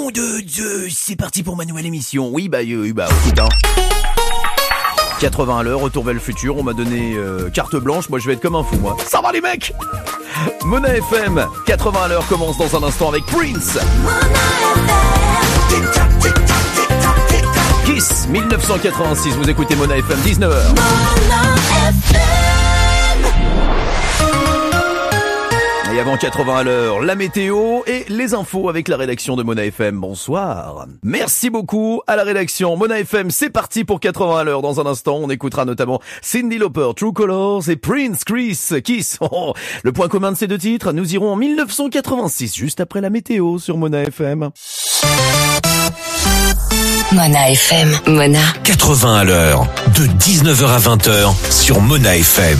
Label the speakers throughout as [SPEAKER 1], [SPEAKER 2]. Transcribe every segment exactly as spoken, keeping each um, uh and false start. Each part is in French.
[SPEAKER 1] un, deux, deux, c'est parti pour ma nouvelle émission. Oui, bah, euh, bah, écoute, hein. quatre-vingts à l'heure, retour vers le futur, on m'a donné euh, carte blanche, moi je vais être comme un fou, moi. Ça va les mecs? Mona F M, quatre-vingts à l'heure commence dans un instant avec Prince. Kiss, dix-neuf cent quatre-vingt-six, vous écoutez Mona F M, dix-neuf heures. Et avant quatre-vingts à l'heure, la météo et les infos avec la rédaction de Mona F M. Bonsoir. Merci beaucoup à la rédaction. Mona F M, c'est parti pour quatre-vingts à l'heure. Dans un instant, on écoutera notamment Cyndi Lauper, True Colors et Prince, Chris, Kiss. Oh, le point commun de ces deux titres, nous irons en dix-neuf cent quatre-vingt-six, juste après la météo sur Mona F M.
[SPEAKER 2] Mona F M, Mona.
[SPEAKER 3] quatre-vingts à l'heure, de dix-neuf heures à vingt heures sur Mona F M.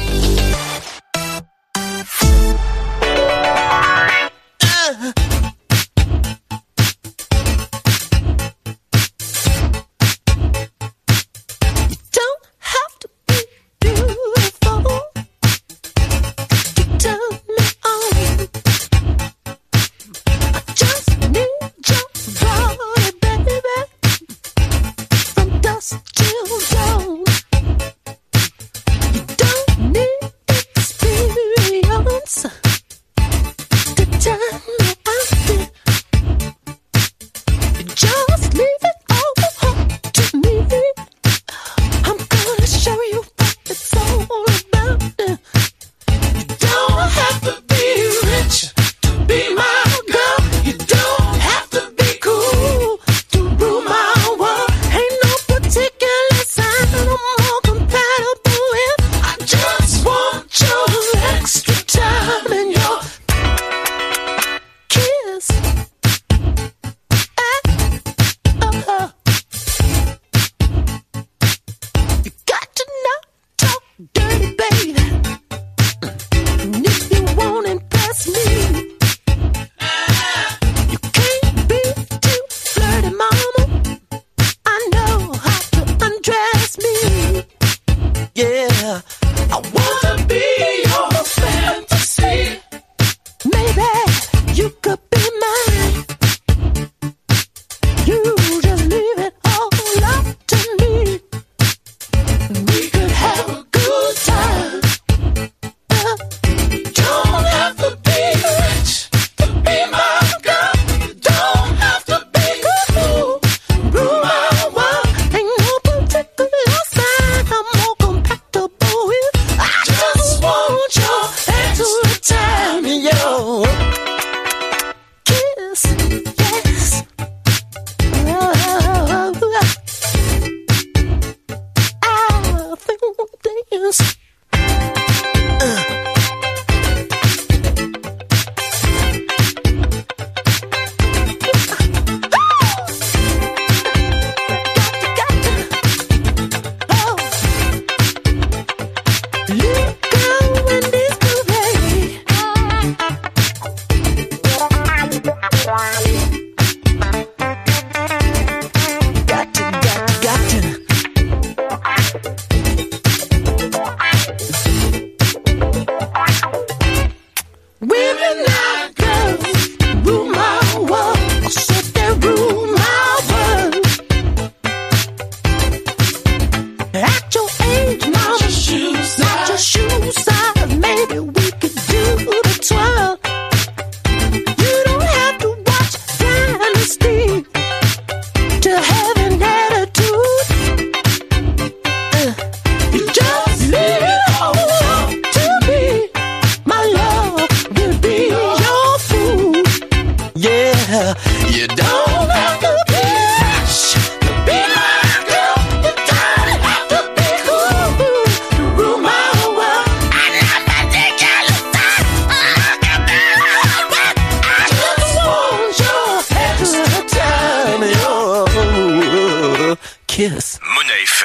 [SPEAKER 2] Kiss.
[SPEAKER 3] Mona F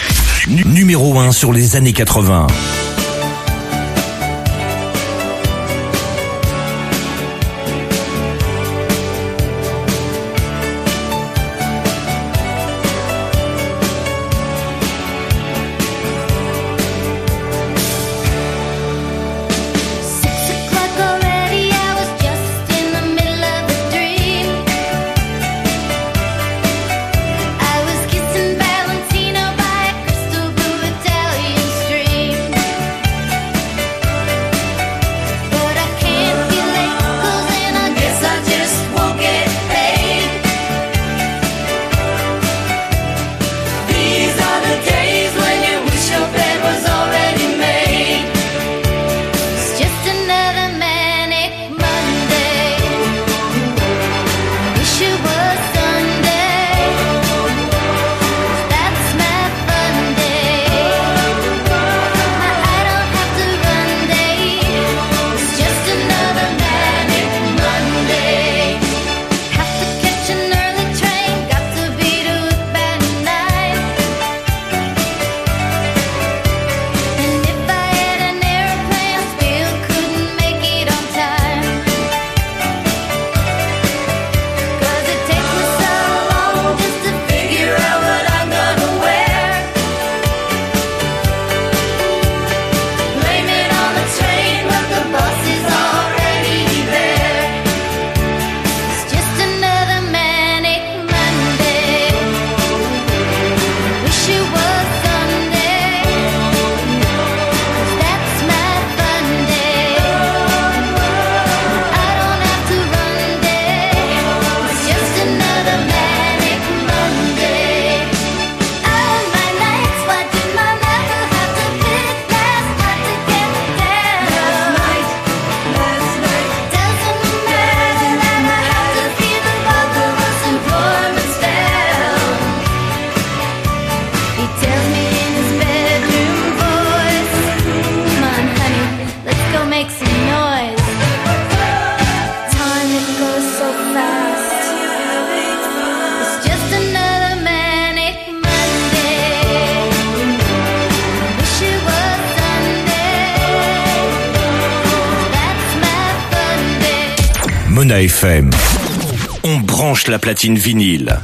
[SPEAKER 3] M. N- numéro un sur les années quatre-vingts.
[SPEAKER 4] Six o'clock already, I was just in the middle of a dream.
[SPEAKER 3] Mona F M. On branche la platine vinyle.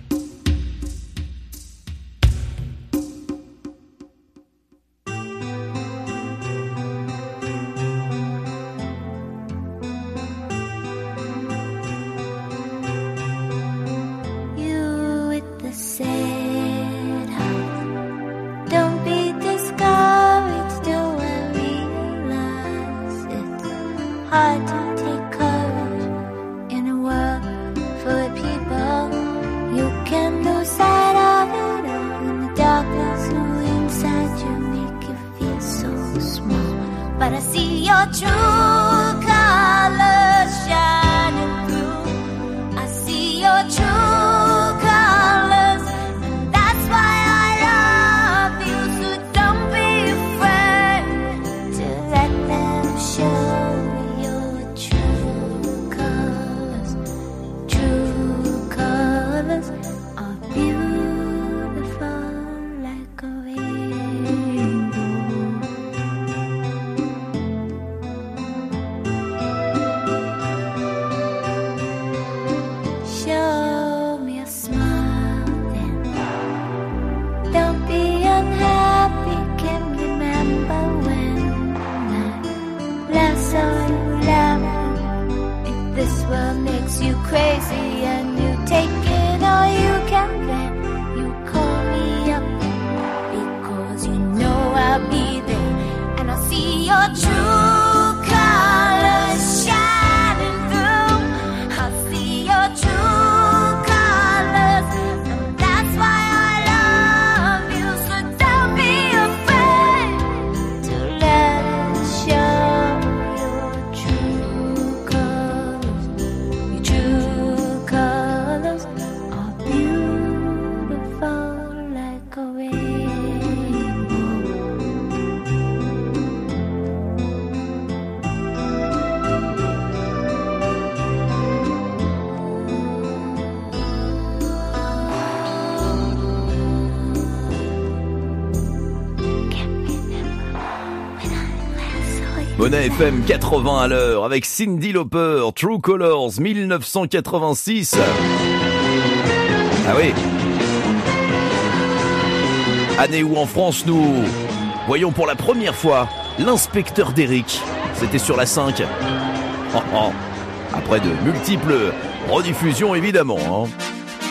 [SPEAKER 1] Mona F M quatre-vingts à l'heure avec Cyndi Lauper, True Colors dix-neuf cent quatre-vingt-six. Ah oui. Année où en France nous voyons pour la première fois l'inspecteur d'Eric. C'était sur la cinq. Oh, oh. Après de multiples rediffusions évidemment. Hein.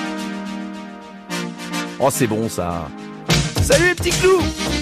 [SPEAKER 1] Oh c'est bon ça. Salut les petits clous.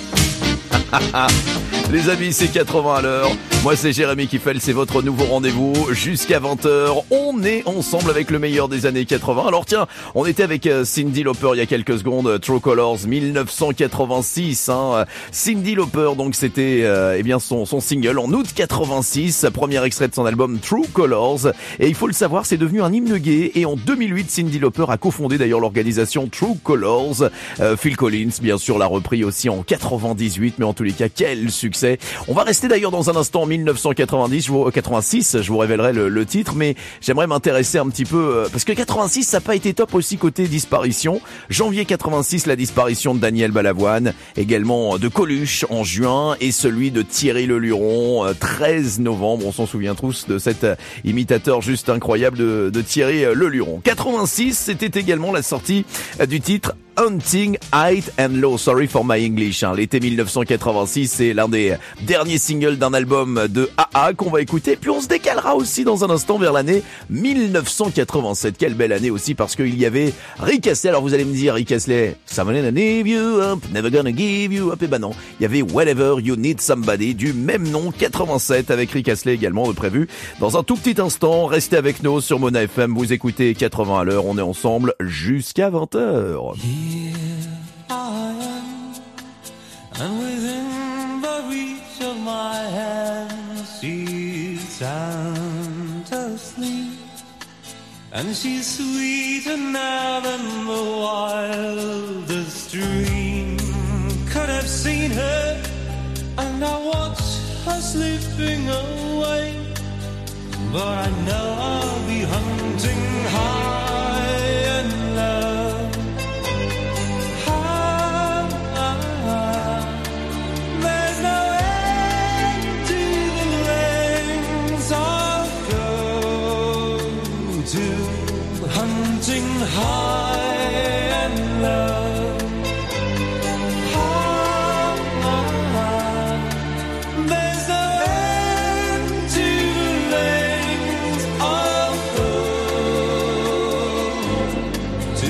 [SPEAKER 1] Les amis, c'est quatre-vingts à l'heure. Moi, c'est Jérémy Kiffel, c'est votre nouveau rendez-vous jusqu'à vingt heures. On est ensemble avec le meilleur des années quatre-vingts. Alors tiens, on était avec euh, Cyndi Lauper il y a quelques secondes, True Colors dix-neuf cent quatre-vingt-six. Hein. Cyndi Lauper, donc c'était euh, eh bien son, son single en août quatre-vingt-six, premier extrait de son album True Colors. Et il faut le savoir, c'est devenu un hymne gay. Et en deux mille huit, Cyndi Lauper a cofondé d'ailleurs l'organisation True Colors. Euh, Phil Collins, bien sûr, l'a repris aussi en quatre-vingt-dix-huit. Mais en tous les cas, quel succès. On va rester d'ailleurs dans un instant en dix-neuf cent quatre-vingt-dix, je vous, quatre-vingt-six, je vous révélerai le, le titre, mais j'aimerais m'intéresser un petit peu, euh, parce que quatre-vingt-six, ça n'a pas été top aussi côté disparition. Janvier quatre-vingt-six, la disparition de Daniel Balavoine, également de Coluche en juin, et celui de Thierry Leluron, euh, treize novembre, on s'en souvient tous de cet euh, imitateur juste incroyable de, de Thierry Leluron. quatre-vingt-six, c'était également la sortie euh, du titre Hunting High and Low, sorry for my English. Hein. L'été dix-neuf cent quatre-vingt-six, c'est l'un des derniers singles d'un album de A A qu'on va écouter. Puis on se décalera aussi dans un instant vers l'année dix-neuf cent quatre-vingt-sept. Quelle belle année aussi, parce qu'il y avait Rick Astley. Alors vous allez me dire, Rick Astley, Someone gonna leave you up, never gonna give you up. Et ben non, il y avait Whenever You Need Somebody du même nom, quatre-vingt-sept, avec Rick Astley également de prévu. Dans un tout petit instant, restez avec nous sur Mona F M. Vous écoutez quatre-vingts à l'heure. On est ensemble jusqu'à vingt heures.
[SPEAKER 4] Here I am, and within the reach of my hand, she's sound asleep, and she's sweeter now than the wildest dream could have seen her, and I watch her slipping away, but I know I'll be hunting high and low. hunting high and low. There's no end to the lengths I'll go to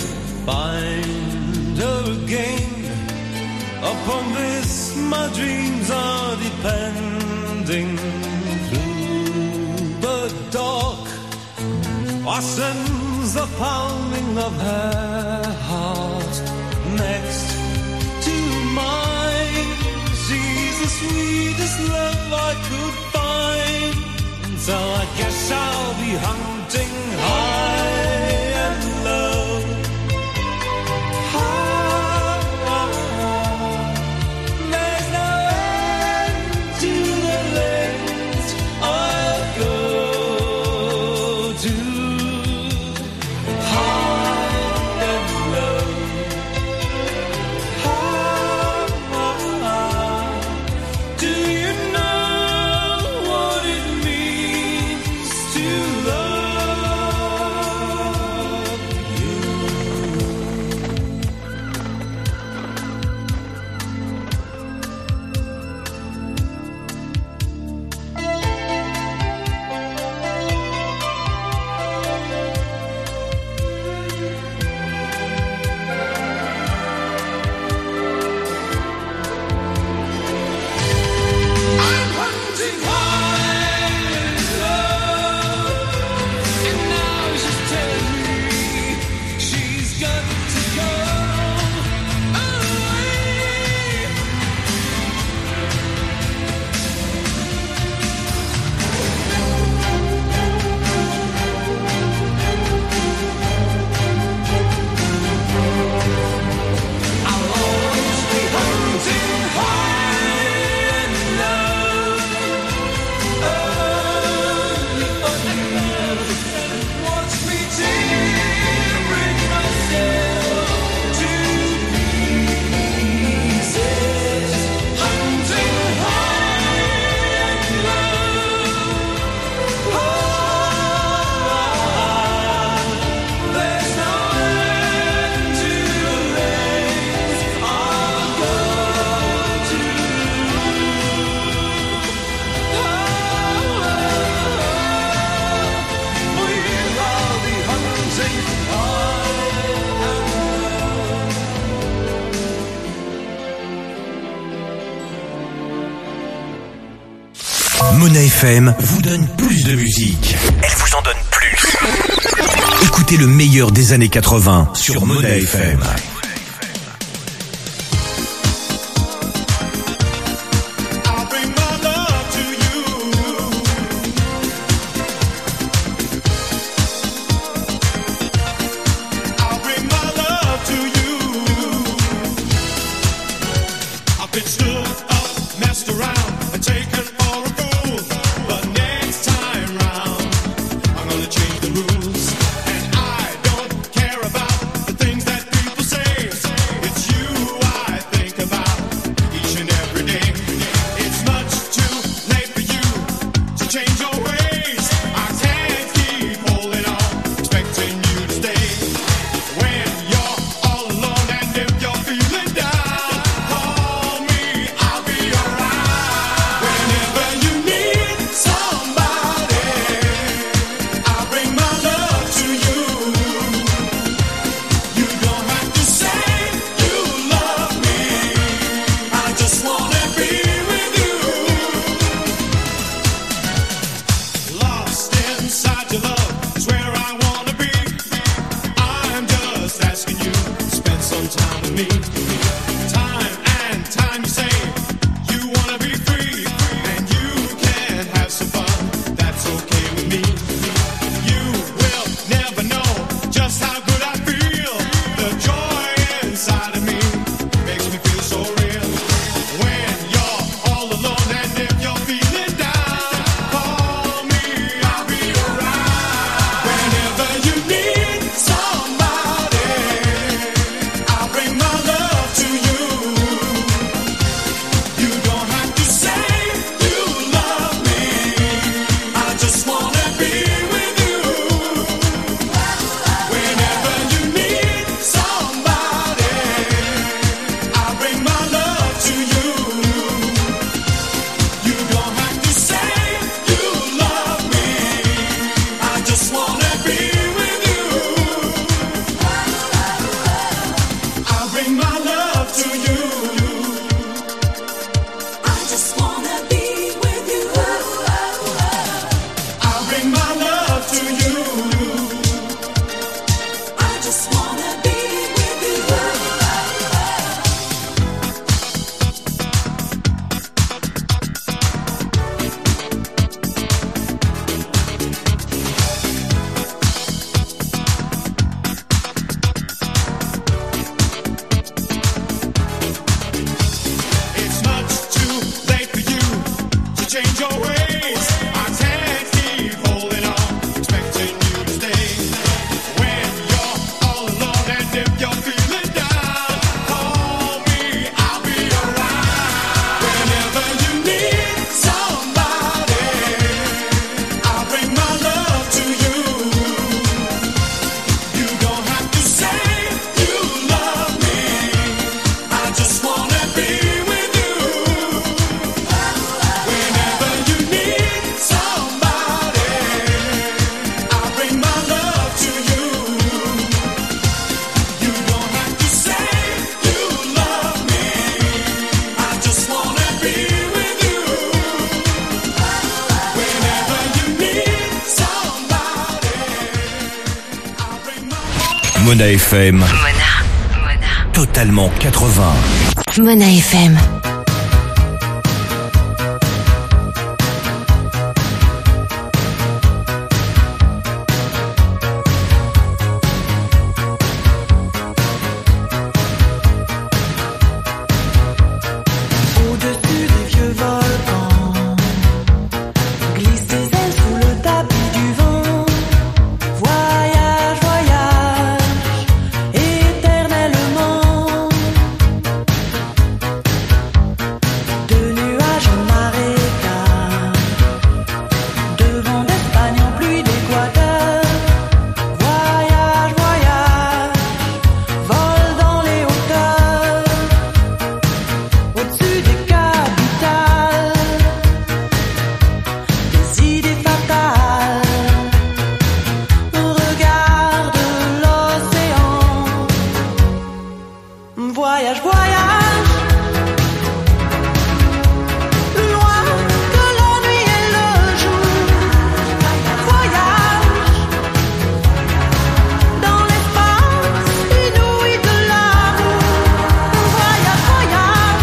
[SPEAKER 4] find her again. Upon this my dreams are depending. Through the dark I sense the pounding of her heart next to mine. She's the sweetest love I could find. So I guess I'll be hunting high and low. There's no end to the lengths I'll go to. High and low. Do you know what it means to love you? I'm hunting high and low, and now she's telling me she's got to go away. I'll always be hunting high and low. Only for you. Watch me tearing myself to pieces. Hunting high and low. There's no end to the lengths I'll go to. For you I'll be hunting high and
[SPEAKER 3] Mona F M vous donne plus de musique. Elle vous en donne plus. Écoutez le meilleur des années quatre-vingts sur Mona F M.
[SPEAKER 5] I'll bring my love to you. I'll bring my love to you. I've been stood up, messed around, and taken for a fool. But next time round, I'm gonna change the rules. And I don't care about the things that people say. It's you I think about each and every day. It's much too late for you to change your ways. I can't keep holding on, expecting you to stay. When you're all alone and if you're feeling down, call me, I'll be around. Whenever you need somebody, I'll bring my love to you. You don't have to say you love me. I just wanna be with you. Lost inside your love is where I wanna be. I'm just asking you to spend some time with me. Time and time you say you wanna be free, and you can have some fun. That's okay with me. You will never know just how good I feel. The joy inside of me makes me feel so real. When you're all alone and if you're feeling down, call me, I'll be around. Whenever you need somebody, I'll bring my love
[SPEAKER 3] Mona F M.
[SPEAKER 2] Mona. Mona.
[SPEAKER 3] Totalement quatre-vingts.
[SPEAKER 2] Mona F M.
[SPEAKER 6] Au-dessus des vieux volcans, glisse des ailes sous le tapis du vent. Voyage, voyage, éternellement. De nuages en marécage, de vent d'Espagne en pluie d'Équateur. Voyage, voyage, vol dans les hauteurs. Au-dessus des capitales, des idées fatales. On regarde l'océan. Voyage, voyage, plus loin que la nuit et le jour. Voyage, dans l'espace inouï de l'amour. Voyage, voyage,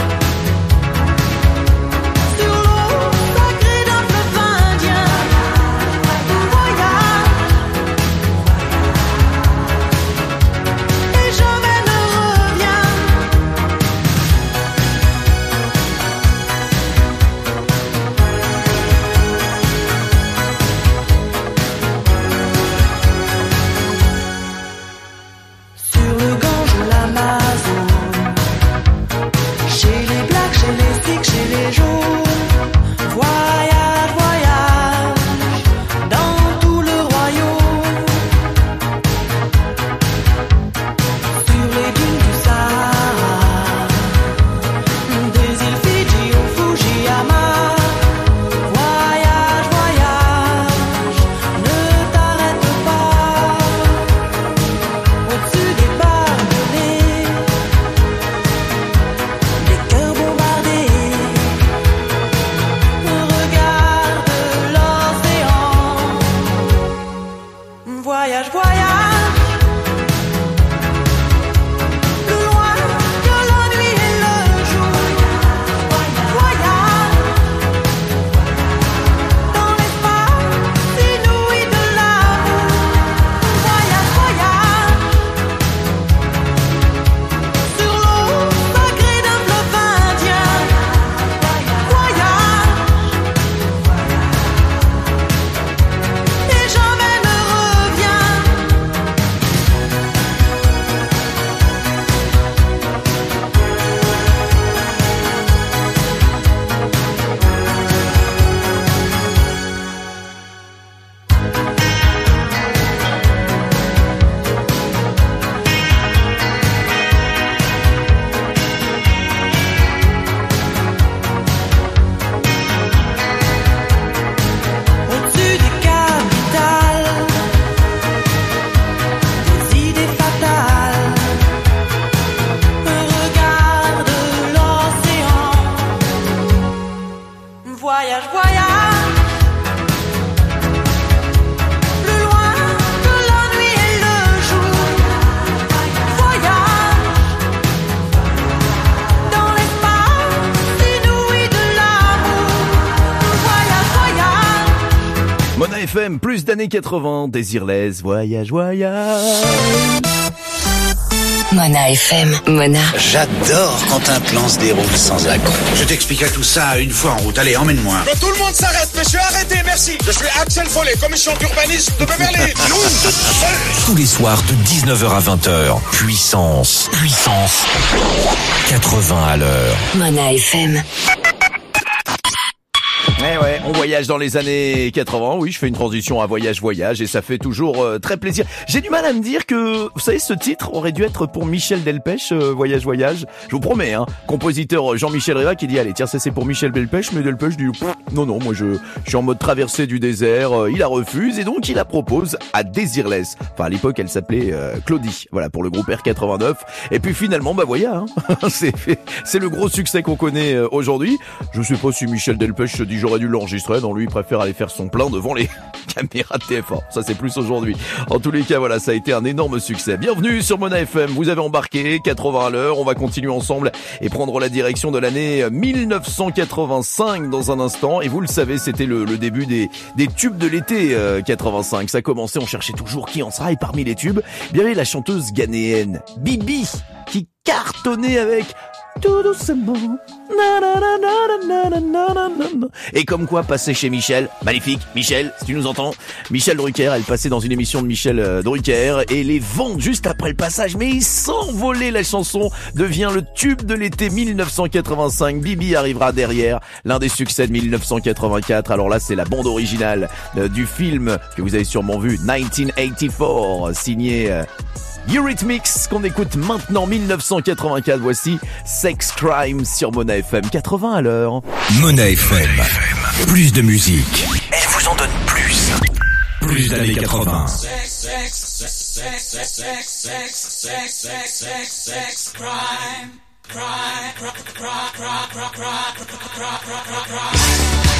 [SPEAKER 6] sur l'eau sacrée d'un fleuve indien. Voyage, et jamais ne reviens. Sur le Gange ou l'Amazone, chez les Blacks, chez les Sikhs, chez les Jaunes. Voyage, voyage, dans tout le royaume. Sur les dunes du Sahara, des îles Fidji au Fujiyama. Voyage, voyage, ne t'arrête pas. Au-dessus des palmiers, des cœurs bombardés. Regarde l'océan. Voyage, voyage, plus loin que la nuit et le jour. Voyage, dans l'espace inouï de l'amour. Voyage, voyage, sur l'eau sacrée d'un fleuve indien. Voyage, et jamais ne reviens. Au-dessus des capitales, des idées fatales. Regarde l'océan. Voyage, voyage, plus loin que la nuit et le jour. Voyage, dans l'espace inouï de l'amour. Voyage, voyage.
[SPEAKER 1] Mona F M, plus d'années quatre-vingts, Désirless, voyage, voyage.
[SPEAKER 2] Mona F M. Mona.
[SPEAKER 7] J'adore quand un plan se déroule sans accroc. Je t'expliquerai tout ça une fois en route. Allez, emmène-moi.
[SPEAKER 5] Que tout le monde s'arrête, monsieur, arrêtez, merci. Je suis Axel Follet, commission d'urbanisme de Beverly. Nous,
[SPEAKER 3] Tous les soirs de dix-neuf heures à vingt heures. Puissance. Puissance. quatre-vingts à l'heure.
[SPEAKER 2] Mona F M.
[SPEAKER 1] Eh ouais, on voyage dans les années quatre-vingts. Oui, je fais une transition à voyage, voyage, et ça fait toujours euh, très plaisir. J'ai du mal à me dire que, vous savez, ce titre aurait dû être pour Michel Delpech, euh, voyage, voyage. Je vous promets, hein, compositeur Jean-Michel Riva qui dit allez, tiens, ça c'est pour Michel Delpech, mais Delpech dit pff, non, non, moi je, je suis en mode traversée du désert. Euh, il la refuse et donc il la propose à Désirless. Enfin, à l'époque, elle s'appelait euh, Claudie. Voilà, pour le groupe R quatre-vingt-neuf. Et puis finalement, bah voilà, hein, c'est c'est le gros succès qu'on connaît euh, aujourd'hui. Je sais pas si Michel Delpech se dit j'aurais dû l'enregistrer enregistrait. Non, lui, il préfère aller faire son plein devant les caméras de T F un. Ça, c'est plus aujourd'hui. En tous les cas, voilà, ça a été un énorme succès. Bienvenue sur Mona F M. Vous avez embarqué quatre-vingts à l'heure. On va continuer ensemble et prendre la direction de l'année mille neuf cent quatre-vingt-cinq dans un instant. Et vous le savez, c'était le, le début des, des tubes de l'été euh, quatre-vingt-cinq. Ça commençait, on cherchait toujours qui en sera. Et parmi les tubes, bien il y avait la chanteuse ghanéenne Bibi qui cartonnait avec tout doucement. Et comme quoi, passer chez Michel, magnifique, Michel, si tu nous entends, Michel Drucker, elle passait dans une émission de Michel euh, Drucker, et les ventes juste après le passage, mais ils s'envolaient, la chanson devient le tube de l'été mille neuf cent quatre-vingt-cinq, Bibi arrivera derrière, l'un des succès de mille neuf cent quatre-vingt-quatre, alors là c'est la bande originale euh, du film que vous avez sûrement vu, dix-neuf quatre-vingt-quatre, signé... Euh, Eurythmics qu'on écoute maintenant mille neuf cent quatre-vingt-quatre, voici Sex Crime sur Mona F M, quatre-vingts à l'heure.
[SPEAKER 3] Mona F M, plus de musique. Elle vous en donne plus. Plus d'années quatre-vingts.
[SPEAKER 5] Sex, sex, sex, sex, sex, sex, sex, sex, sex, sex, crime, crime, crime, crime, crime, crime, crime, crime, crime, crime.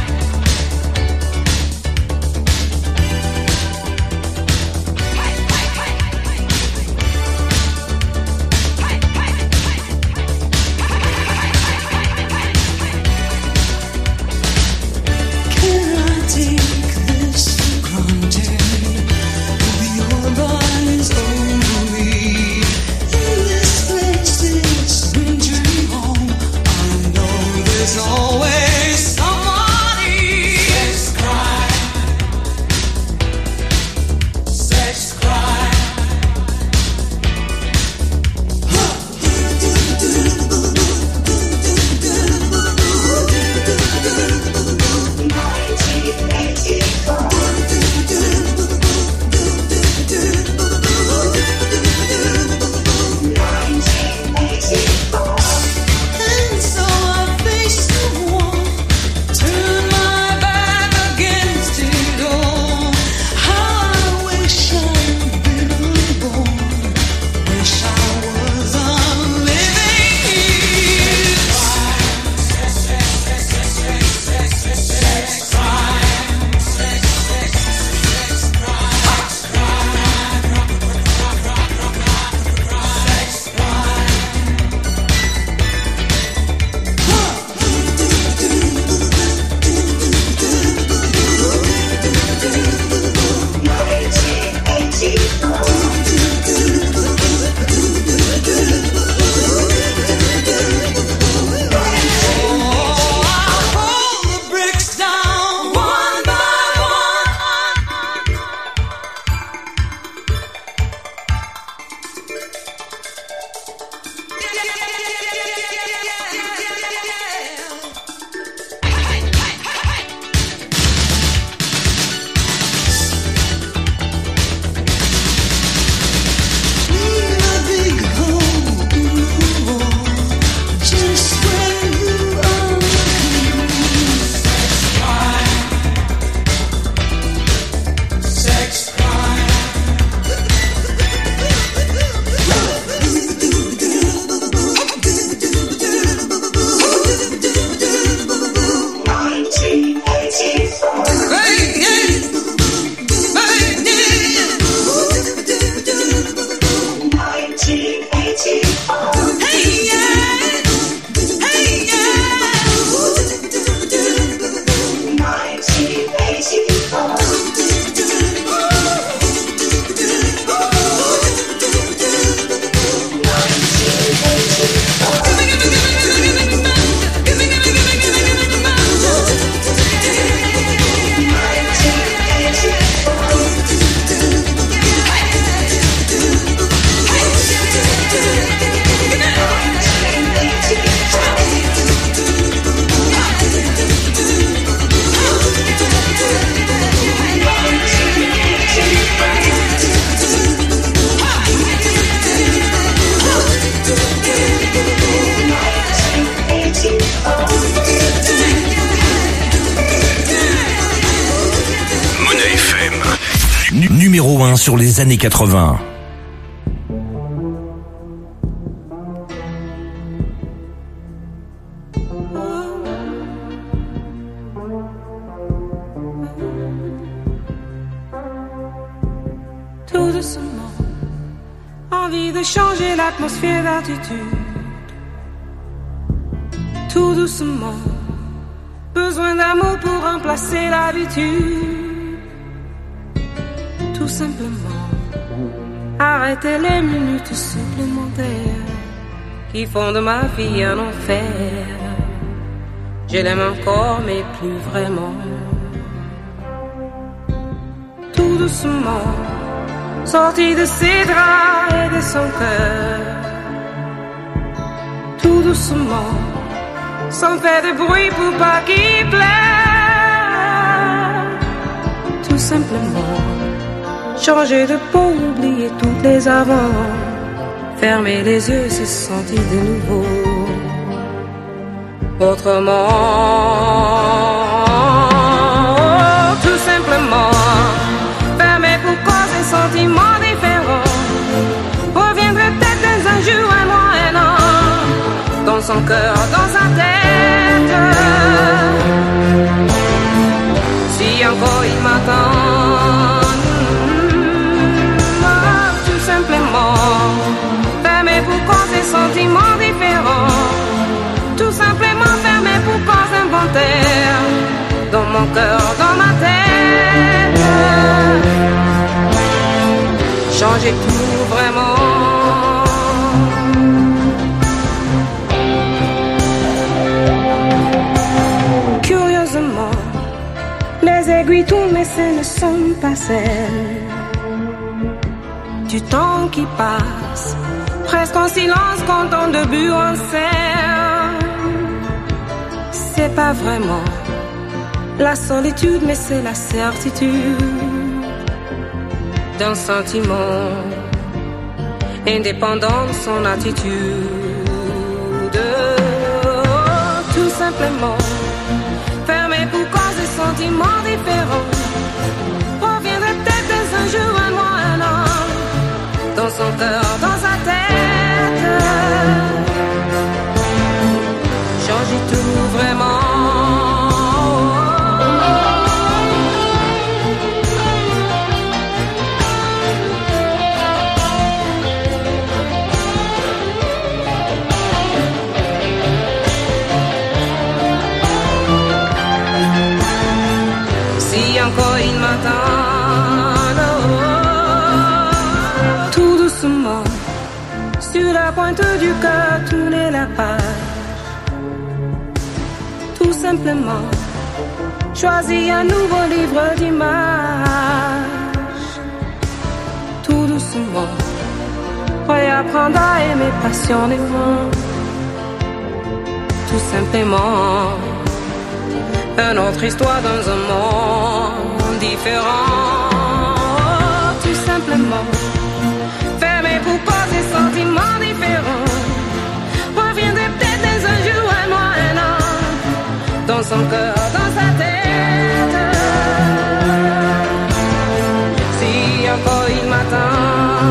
[SPEAKER 5] Always
[SPEAKER 3] numéro un sur les années quatre-vingts.
[SPEAKER 6] Envie de changer l'atmosphère d'attitude. Tout doucement. Besoin d'amour pour remplacer l'habitude. Tout simplement. Arrêter les minutes supplémentaires qui font de ma vie un enfer. Je l'aime encore mais plus vraiment. Tout doucement. Sorti de ses draps et de son cœur. Tout doucement. Sans faire de bruit pour pas qu'il pleure. Tout simplement. Changer de peau, oublier toutes les avant. Fermer les yeux, se sentir de nouveau. Autrement. Tout simplement. Fermer pour cause un sentiment différent. Reviendrait peut-être dans un jour, un mois, un an. Dans son cœur, dans sa tête. Si encore il m'attend. Tout simplement. Fermé pour cause des sentiments différents. Tout simplement fermé pour cause inventaire. Dans mon cœur, dans ma tête. Changer tout vraiment. Curieusement, les aiguilles tournent mais ce ne sont pas celles du temps qui passe, presque en silence quand on début en scène. C'est pas vraiment la solitude mais c'est la certitude d'un sentiment indépendant de son attitude. Tout simplement fermé pour cause de sentiments différents. Reviendrait peut-être dans un jour, un mois, un an. Dans son cœur, dans sa tête. Changer tout vraiment. Encore il m'attend. Tout doucement, sur la pointe du cœur, tourner la page. Tout simplement, choisir un nouveau livre d'images. Tout doucement, réapprendre à aimer passionnément. Tout simplement. Une autre histoire dans un monde différent. Tout simplement. Fermé pour cause des sentiments différents. Reviendrait peut-être dans un jour, un mois, un an. Dans son cœur, dans sa tête. Si encore il m'attend.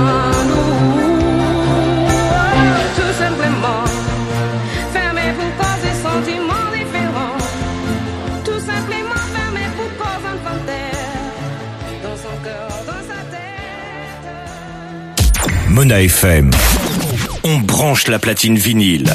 [SPEAKER 6] Tout simplement. Fermé pour cause des sentiments différents. Tout simplement fermé pour cause inventaire. Dans son cœur, dans sa tête.
[SPEAKER 3] Mona F M. On branche la platine vinyle.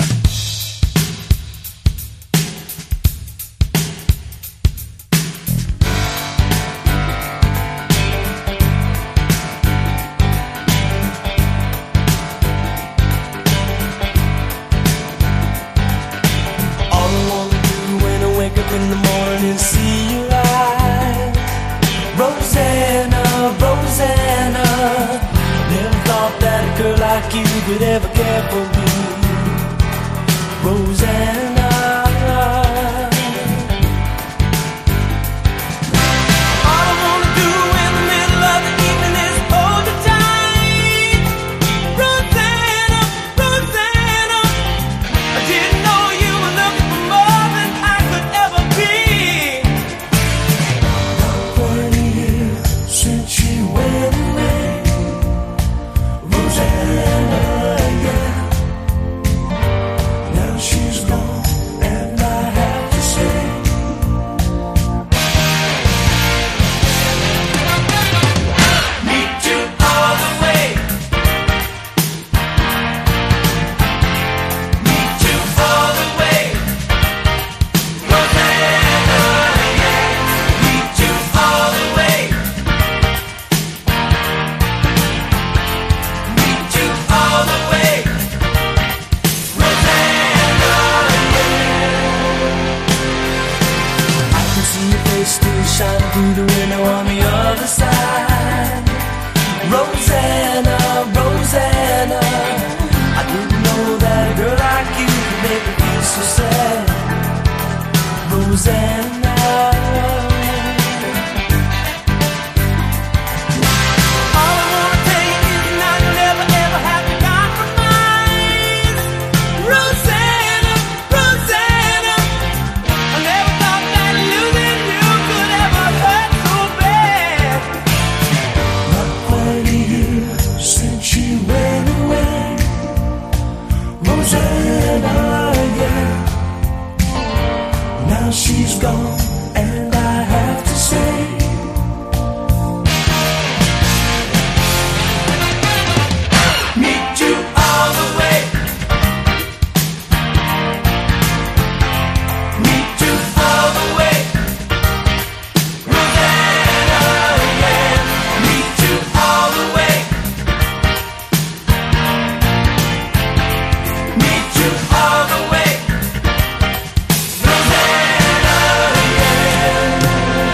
[SPEAKER 8] She's gone.
[SPEAKER 6] so sad, Rosanna. All I wanna tell you is now you'll never ever have to compromise, Rosanna, Rosanna. I never thought that losing you could ever hurt so bad. Not quite a year since you went away, Rosanna, yeah. Now she's gone, and I have to say, meet you all the way, meet you all the way, Rosanna, yeah. Meet you all the way, meet you all the way, Rosanna, yeah.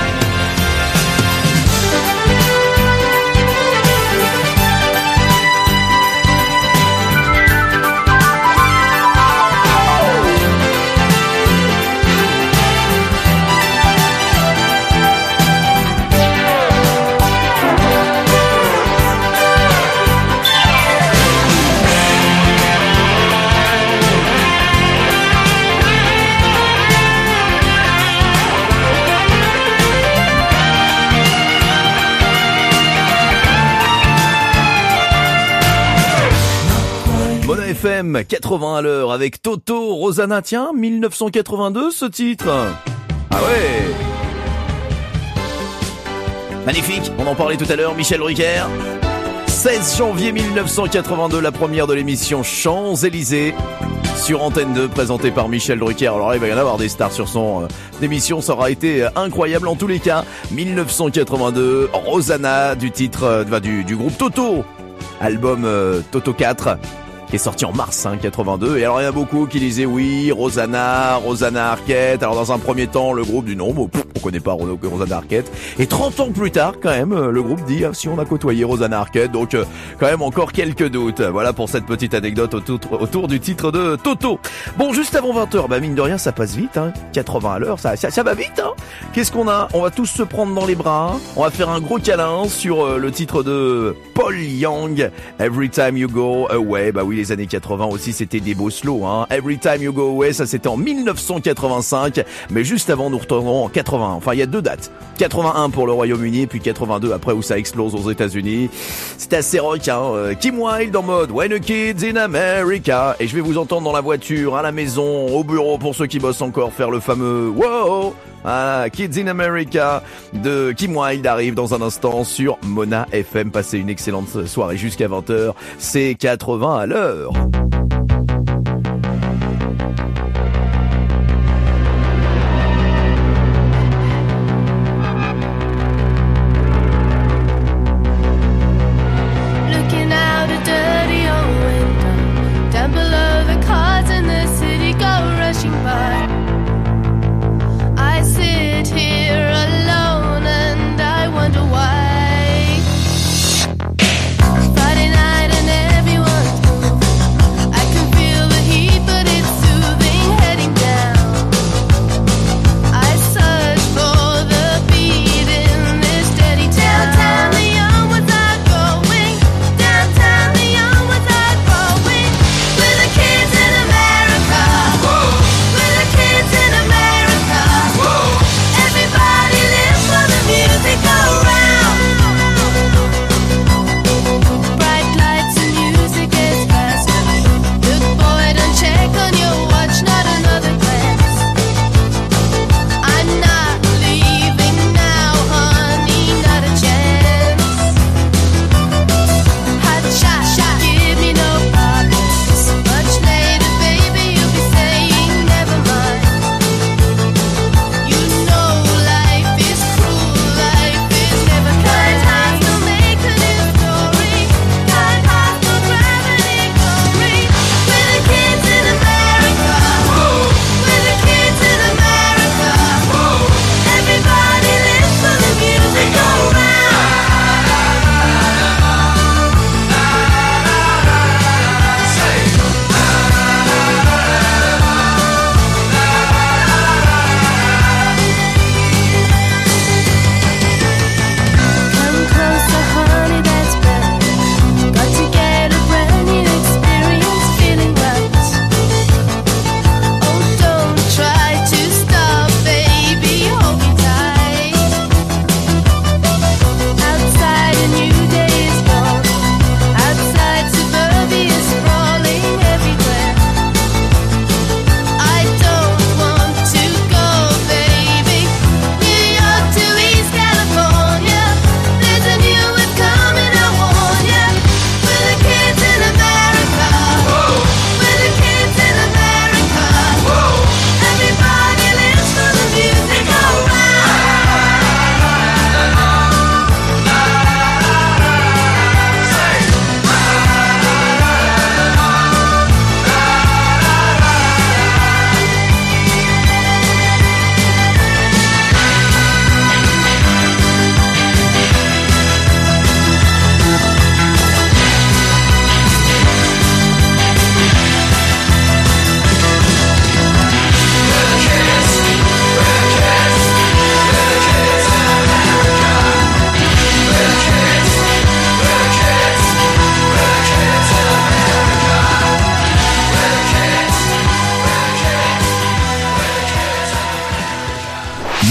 [SPEAKER 1] Mona F M, quatre-vingts à l'heure avec Toto, Rosanna, tiens, mille neuf cent quatre-vingt-deux ce titre. Ah ouais. Magnifique, on en parlait tout à l'heure, Michel Drucker. seize janvier mille neuf cent quatre-vingt-deux, la première de l'émission Champs-Élysées sur Antenne deux, présentée par Michel Drucker. Alors là, il va y en avoir des stars sur son euh, émission, ça aura été euh, incroyable en tous les cas. mille neuf cent quatre-vingt-deux, Rosanna du titre euh, bah, du, du groupe Toto, album euh, Toto quatre, qui est sorti en mars hein, quatre-vingt-deux. Et alors il y en a beaucoup qui disaient oui, Rosanna, Rosanna Arquette. Alors dans un premier temps, le groupe dit non, bon, pff, on connaît pas Rosanna Arquette. Et trente ans plus tard, quand même, le groupe dit ah, si on a côtoyé Rosanna Arquette. Donc euh, quand même encore quelques doutes. Voilà pour cette petite anecdote autour, autour du titre de Toto. Bon, juste avant vingt heures, bah mine de rien, ça passe vite. Hein, quatre-vingts à l'heure, ça, ça, ça va vite. Hein. Qu'est-ce qu'on a? On va tous se prendre dans les bras. On va faire un gros câlin sur euh, le titre de Paul Young, Every Time You Go Away. Bah oui, les années quatre-vingts aussi, c'était des beaux slows, hein. Every Time You Go Away, ça c'était en mille neuf cent quatre-vingt-cinq. Mais juste avant, nous retournons en quatre-vingt-un. Enfin, il y a deux dates. quatre-vingt-un pour le Royaume-Uni, et puis quatre-vingt-deux après où ça explose aux États-Unis. C'est assez rock, hein. Kim Wilde en mode When a Kid's in America. Et je vais vous entendre dans la voiture, à la maison, au bureau, pour ceux qui bossent encore, faire le fameux Wow! Ah, Kids in America de Kim Wilde arrive dans un instant sur Mona F M. Passez une excellente soirée jusqu'à vingt heures. C'est quatre-vingts à l'heure.
[SPEAKER 8] Looking out a dirty old window, down below the cars in the city go rushing by. I sit here alone and I wonder why. Friday night and everyone's moving.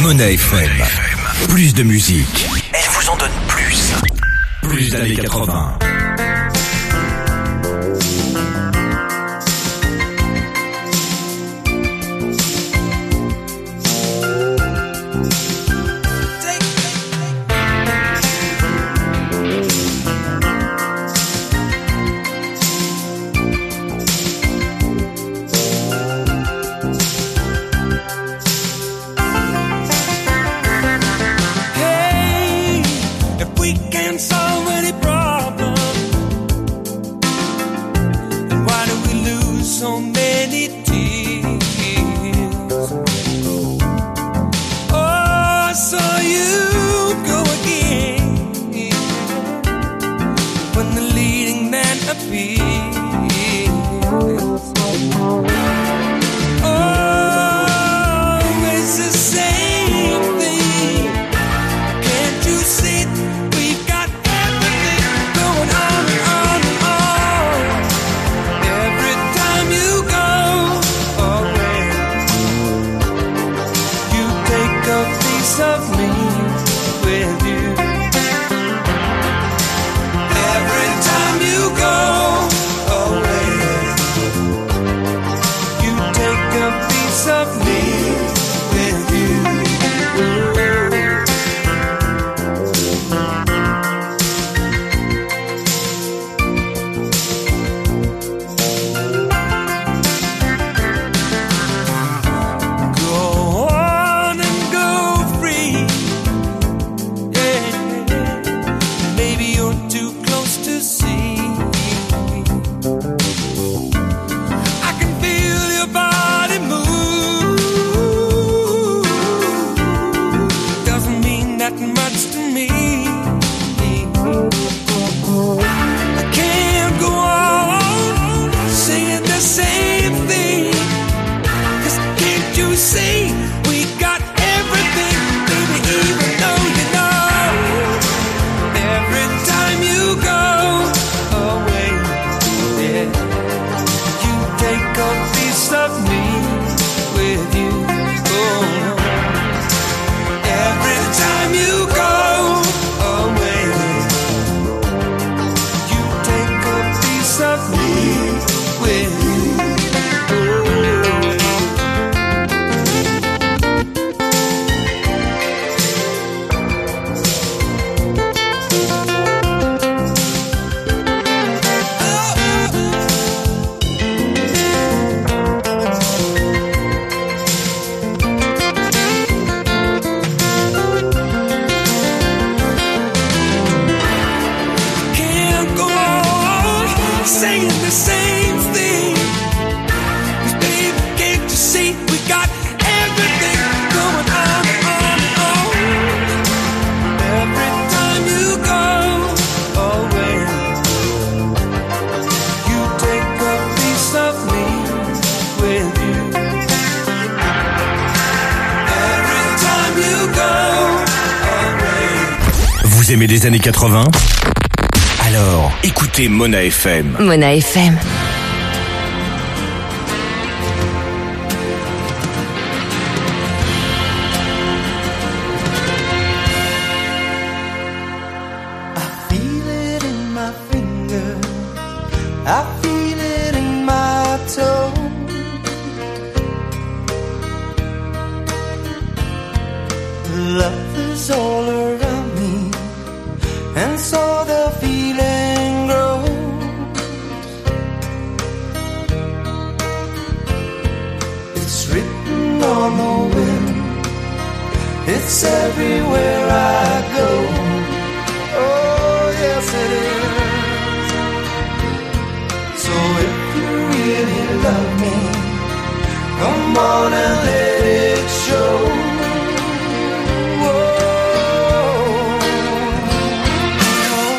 [SPEAKER 3] Mona F M. Plus de musique. Elle vous en donne plus. Plus d'années quatre-vingts. Vous aimez les années quatre-vingts? Alors, écoutez Mona F M.
[SPEAKER 2] Mona F M.
[SPEAKER 9] Oh,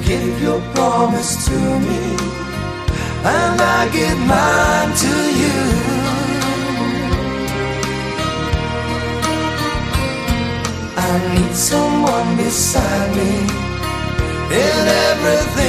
[SPEAKER 9] give your promise to me, and I give mine to you. I need someone beside me in everything